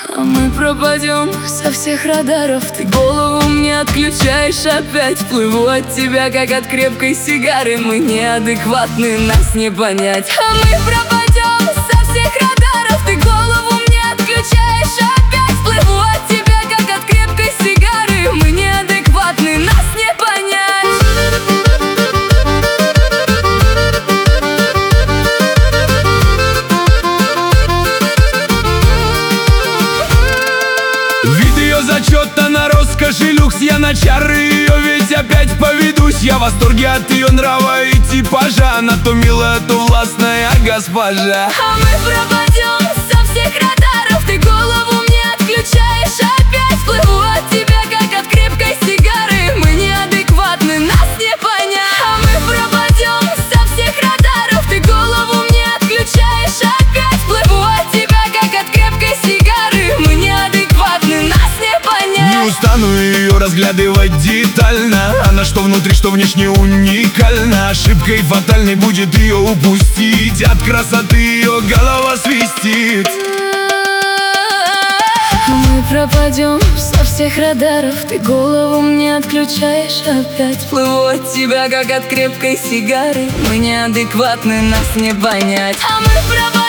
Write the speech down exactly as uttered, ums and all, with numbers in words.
А мы пропадем со всех радаров. Ты голову мне отключаешь опять. Плыву от тебя, как от крепкой сигары. Мы неадекватны, нас не понять. А мы пропадем со всех радаров. Ты голову мне отключаешь опять. Плыву от тебя, как от крепкой сигары. Мы неадекватны, нас не понять. Зачетно на роскоши люкс, я на чары ее ведь опять поведусь. Я в восторге от ее нрава и типажа. Она то милая, то властная госпожа. А мы пропадем со всех радаров. Ты голову мне отключаешь опять. Плыву от тебя, как от крепкой сигары. Мы неадекватны, нас не понять. А мы пропадем со всех радаров. Ты голову мне отключаешь опять. Плыву от тебя, как от крепкой сигары. Мы неадекватны, нас не понять. Не устану ее разглядывать детально. Она что внутри, что внешне уникальна. Ошибкой фатальной будет ее упустить. От красоты ее голова свистит. Мы пропадем со всех радаров. Ты голову мне отключаешь опять. Плыву от тебя, как от крепкой сигары. Мы неадекватны, нас не понять. А мы пропадем